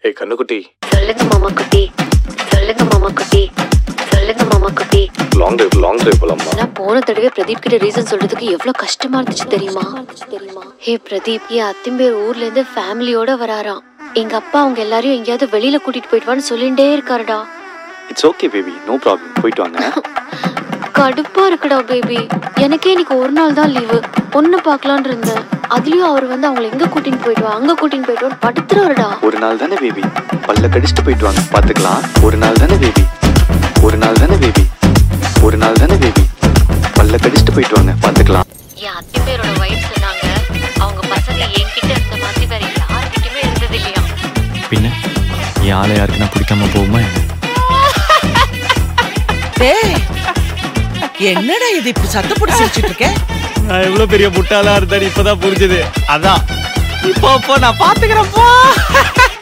ஏய் கண்ணுக்குட்டி. சொல்லுங்க மாமா குட்டி, சொல்லுங்க மாமா குட்டி, சொல்லுங்க மாமா குட்டி. லாங் டிரைவ் போலாமா? நான் போன தடவை பிரதீப் கிட்ட ரீசன் சொல்றதுக்கு எவ்வளவு கஷ்டமா இருந்துச்சு தெரியுமா? ஹே பிரதீப், என் அத்திம்பேர் ஊர்ல இருந்து ஃபேமிலியோட வராராம். எங்க அப்பா அவங்க எல்லாரையும் எங்கேயாவது வெளியில கூட்டிட்டு போயிட்டுவான்னு சொல்லிட்டே இருக்காருடா. It's okay baby, no problem, போயிட்டு வாங்க. கடுப்பா இருக்குடா பேபி. எனக்கே இன்னைக்கு ஒரு நாள் தான் லீவு, பொண்ணு பாக்கலான்னு இருந்தேன். அதுலயும் அவர் வந்து அவங்களை எங்க கூட்டின்னு போயிட்டு அங்க கூட்டின்னு போயிட்டு படுத்துறாருடா. ஒரு நாள் தானே பேபி, பல்ல கடிச்சிட்டு போயிட்டு வாங்க, பாத்துக்கலாம். ஒரு நாள் தானே பேபி, ஒரு நாள் தானே பேபி, ஒரு நாள் தானே பேபி, பல்ல கடிச்சிட்டு போயிட்டு வாங்க, பாத்துக்கலாம். என் அத்திம்பேரோட வைஃப் சொன்னாங்க, அவங்க பசங்க என்கிட்ட இருந்த மாதிரி வேற யாருக்கிட்டயுமே இருந்தது இல்லையா. பின்ன என் ஆளை யாருக்குன்னா பிடிக்காம போகுமா? என்னடா இது இப்படி சத்தப்படி சிரிச்சிட்டு இருக்க? நான் எவ்வளவு பெரிய முட்டாளா இருந்தா இப்பதான் புரிஞ்சது. அதான் இப்போ நான் பாத்துக்கிறேன்.